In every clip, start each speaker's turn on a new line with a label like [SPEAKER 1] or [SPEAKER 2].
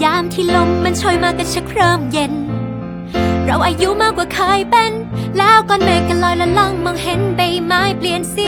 [SPEAKER 1] ยามที่ลมมันโชยมากระชักเริ่มเย็นเราอายุมากกว่าเคยเป็นแล้วก้อนเมฆก็ลอยละล่องมองเห็นใบไม้เปลี่ยนสี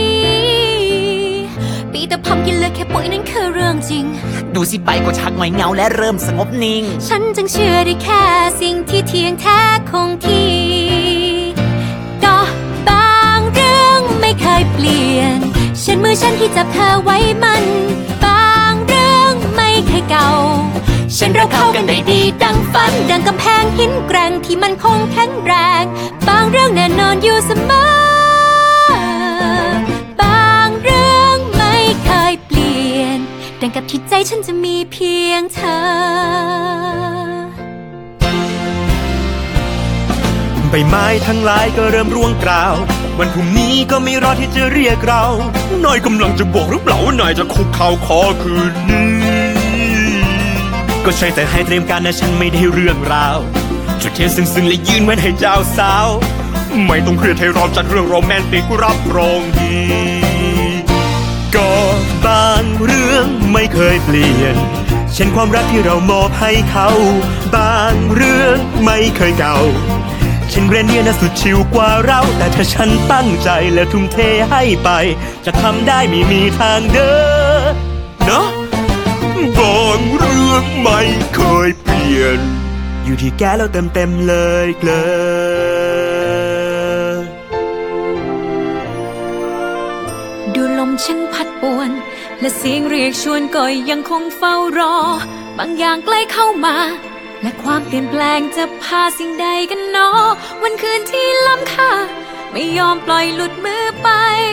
[SPEAKER 1] ปีแต่พอมกินเหลือแค่ปุ๋ยนั่นคือเรื่องจริง
[SPEAKER 2] ดูสิใบก็ชักหงอยเงาและเริ่มสงบนิ่ง
[SPEAKER 1] ฉันจึงเชื่อได้แค่สิ่งที่เที่ยงแท้คงที่ก็บางเรื่องไม่เคยเปลี่ยนฉันมือฉันที่จับเธอไว้มันบางเรื่องไม่เคยเก่าฉันเราเข้ากันได้ดีดังฝันดังกำแพงหินแกร่งที่มันคงแข็งแรงบางเรื่องแน่นอนอยู่เสมอบางเรื่องไม่เคยเปลี่ยนดังกับที่ใจฉันจะมีเพียงเธอ
[SPEAKER 3] ใบไม้ทั้งหลายก็เริ่มร่วงกราววันพรุ่งนี้ก็ไม่รอที่จะเรียกเรานายกำลังจะบอกหรือเปล่าว่านายจะคุกเข่าขอคืนนี้ก็ใช่แต่ให้เตรียมการนะฉันไม่ได้เรื่องราวจุดเทียนซึ้งๆและยืนเหมือนให้เจ้าสาวไม่ต้องเครียดให้เราจัดเรื่องโรแมนติกรับรองดีก็บางเรื่องไม่เคยเปลี่ยนเช่นความรักที่เรามอบให้เขาบางเรื่องไม่เคยเก่าฉันเรียนเนี่ยนะสุดชิวกว่าเราแต่ถ้าฉันตั้งใจและทุ่มเทให้ไปจะทำได้ไม่มีทางเดินเนาะบางเรื่องไม่เคยเปลี่ยนอยู่ที่แกแล้วเต็มเลย
[SPEAKER 1] ดูลมฉันพัดป่วนและเสียงเรียกชวนก็ยังคงเฝ้ารอบางอย่างใกล้เข้ามาและความเปลี่ยนแปลงจะพาสิ่งใดกันเนาะวันคืนที่ล้ำค่าไม่ยอมปล่อยหลุดมือไป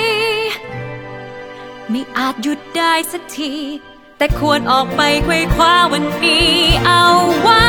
[SPEAKER 1] ไม่อาจหยุดได้สักทีแต่ควรออกไปไขว่คว้าวันนี้เอาไว้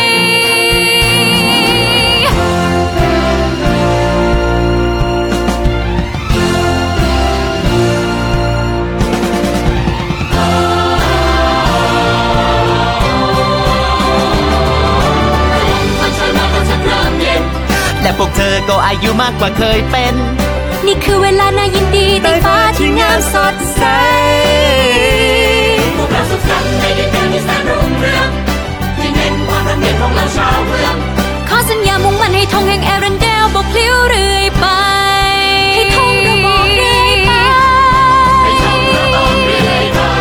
[SPEAKER 2] และพวกเธอก็อายุมากกว่าเคยเป็น
[SPEAKER 1] นี่คือเวลาน่ายินดีใต้ฟ้าที่งามสดใส
[SPEAKER 4] พวกเราสุขสันต์ในดินแดนที่แสนรุ่งเรืองที่เน้นความร่มเย็นของเราชาวเมือง
[SPEAKER 1] ขอสัญญามุ่งมั่นให้ธงแห่งแอรันเดลบอกพลิ้วเรื่อยไปให้ธงเราบอกเรื่อยไป
[SPEAKER 4] ให้ธงเราบอกเรื่อยไป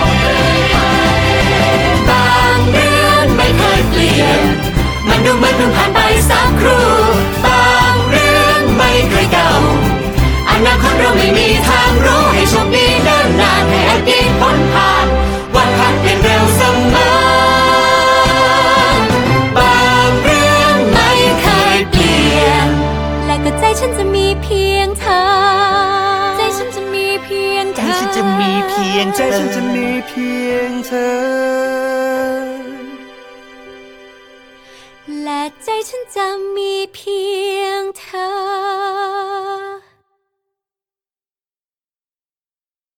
[SPEAKER 4] บางเรื่องไม่เคยเปลี่ยนมันดูเหมือนเพิ่งผ่านไปสักครู่บางเรื่องไม่เคยเก่าอนาคตเราไม่มีทางรู้ให้โชคดีเดินหน้าให้อดีตพ้นผ่านวันผ่านเปลี่ยนเร็วเสมอบางเรื่องไม่เคยเปลี่ยน
[SPEAKER 1] และก็ใจฉันจะมีเพียงเธอใจฉันจะมีเพียงเธอ
[SPEAKER 2] ใจฉันจะมีเพียงเธอ
[SPEAKER 3] ใจฉันจะมีเพียงเธอ
[SPEAKER 1] และใจฉันจะมีเพียงเธอ